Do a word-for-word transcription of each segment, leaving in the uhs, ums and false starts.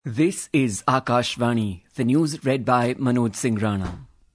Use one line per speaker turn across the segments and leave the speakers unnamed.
This is Akashvani, the news read by Manoj Singh Rana.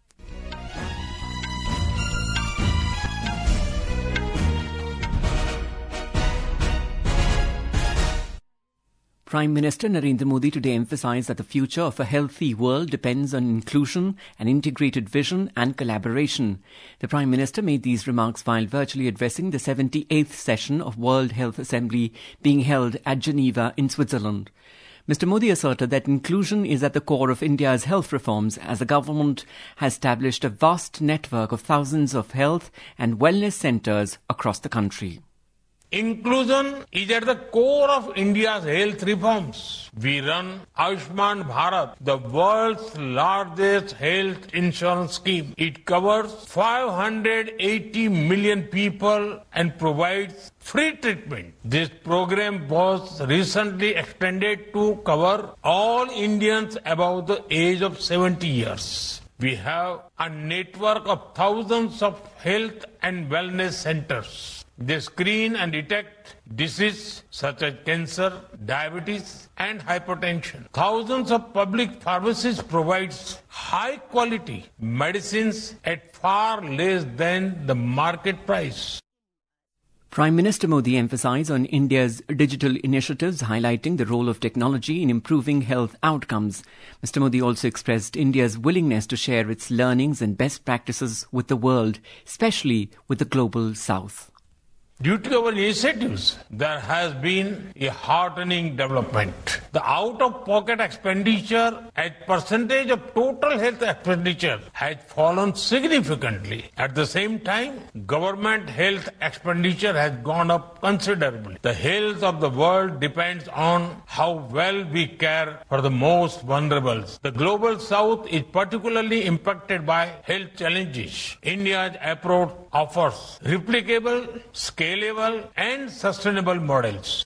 Prime Minister Narendra Modi today emphasized that the future of a healthy world depends on inclusion, an integrated vision and collaboration. The Prime Minister made these remarks while virtually addressing the seventy-eighth session of World Health Assembly being held at Geneva in Switzerland. Mister Modi asserted that inclusion is at the core of India's health reforms, as the government has established a vast network of thousands of health and wellness centres across the country.
Inclusion is at the core of India's health reforms. We run Ayushman Bharat, the world's largest health insurance scheme. It covers five hundred eighty million people and provides free treatment. This program was recently extended to cover all Indians above the age of seventy years. We have a network of thousands of health and wellness centers. They screen and detect diseases such as cancer, diabetes and hypertension. Thousands of public pharmacies provide high quality medicines at far less than the market price.
Prime Minister Modi emphasized on India's digital initiatives, highlighting the role of technology in improving health outcomes. Mister Modi also expressed India's willingness to share its learnings and best practices with the world, especially with the global south.
Due to our initiatives, there has been a heartening development. The out-of-pocket expenditure as percentage of total health expenditure has fallen significantly. At the same time, government health expenditure has gone up considerably. The health of the world depends on how well we care for the most vulnerable. The global south is particularly impacted by health challenges. India's approach offers replicable, scalable and sustainable models.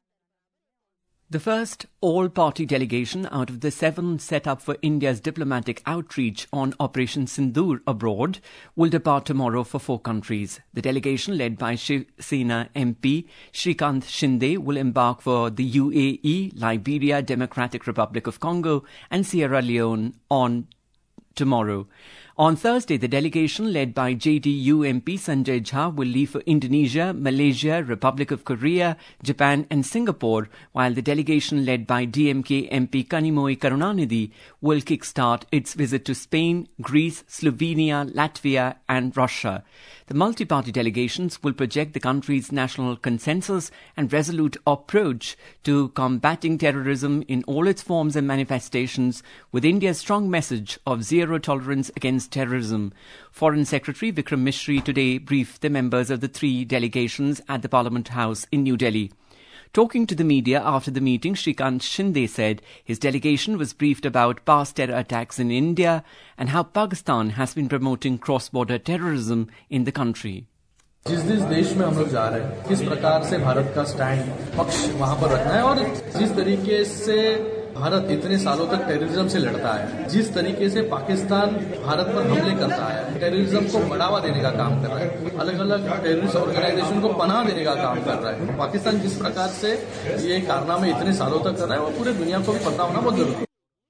The first all-party delegation out of the seven set up for India's diplomatic outreach on Operation Sindoor abroad will depart tomorrow for four countries. The delegation, led by Shiv Sena M P Shrikant Shinde, will embark for the U A E, Liberia, Democratic Republic of Congo and Sierra Leone on tomorrow. On Thursday, the delegation led by J D U M P Sanjay Jha will leave for Indonesia, Malaysia, Republic of Korea, Japan and Singapore, while the delegation led by D M K M P Kanimoy Karunanidhi will kickstart its visit to Spain, Greece, Slovenia, Latvia and Russia. The multi-party delegations will project the country's national consensus and resolute approach to combating terrorism in all its forms and manifestations, with India's strong message of zero tolerance against terrorism. Foreign Secretary Vikram Misri today briefed the members of the three delegations at the Parliament House in New Delhi. Talking to the media after the meeting, Shrikant Shinde said his delegation was briefed about past terror attacks in India and how Pakistan has been promoting cross-border terrorism in the country.
जिस जिस देश में हम लोग जा रहे हैं, किस प्रकार से भारत का स्टैंड पक्ष वहां पर रखना है और जिस तरीके से भारत इतने सालों तक टेररिज्म से लड़ता है, जिस तरीके से पाकिस्तान भारत पर हमले करता है, टेररिज्म को बढ़ावा देने का काम कर रहा है, अलग अलग टेररिस्ट ऑर्गेनाइजेशन को पनाह देने का काम कर रहा है, पाकिस्तान जिस प्रकार से ये कारनामे इतने सालों तक कर रहा है वो पूरे दुनिया को भी पता होना बहुत जरूरी है.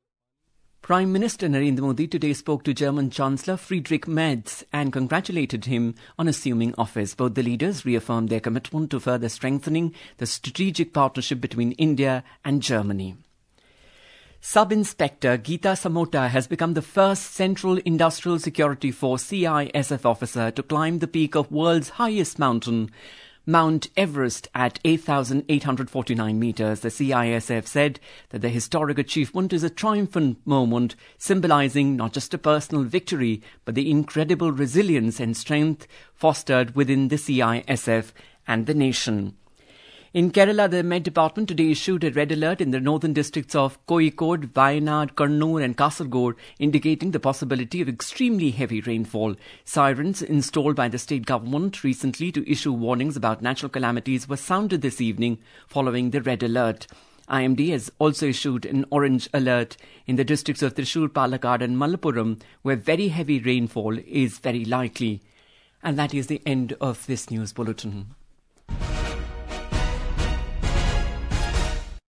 Prime Minister Narendra Modi today spoke to German Chancellor Friedrich Merz and congratulated him on assuming office. Both the leaders reaffirmed their commitment to further strengthening the strategic partnership between India and Germany. Sub-Inspector Geeta Samota has become the first Central Industrial Security Force C I S F officer to climb the peak of world's highest mountain, Mount Everest, at eight thousand eight hundred forty-nine metres. The C I S F said that the historic achievement is a triumphant moment, symbolising not just a personal victory, but the incredible resilience and strength fostered within the C I S F and the nation. In Kerala, the Met Department today issued a red alert in the northern districts of Kozhikode, Wayanad, Kannur and Kasaragod, indicating the possibility of extremely heavy rainfall. Sirens installed by the state government recently to issue warnings about natural calamities were sounded this evening following the red alert. I M D has also issued an orange alert in the districts of Thrissur, Palakkad and Malappuram, where very heavy rainfall is very likely. And that is the end of this news bulletin.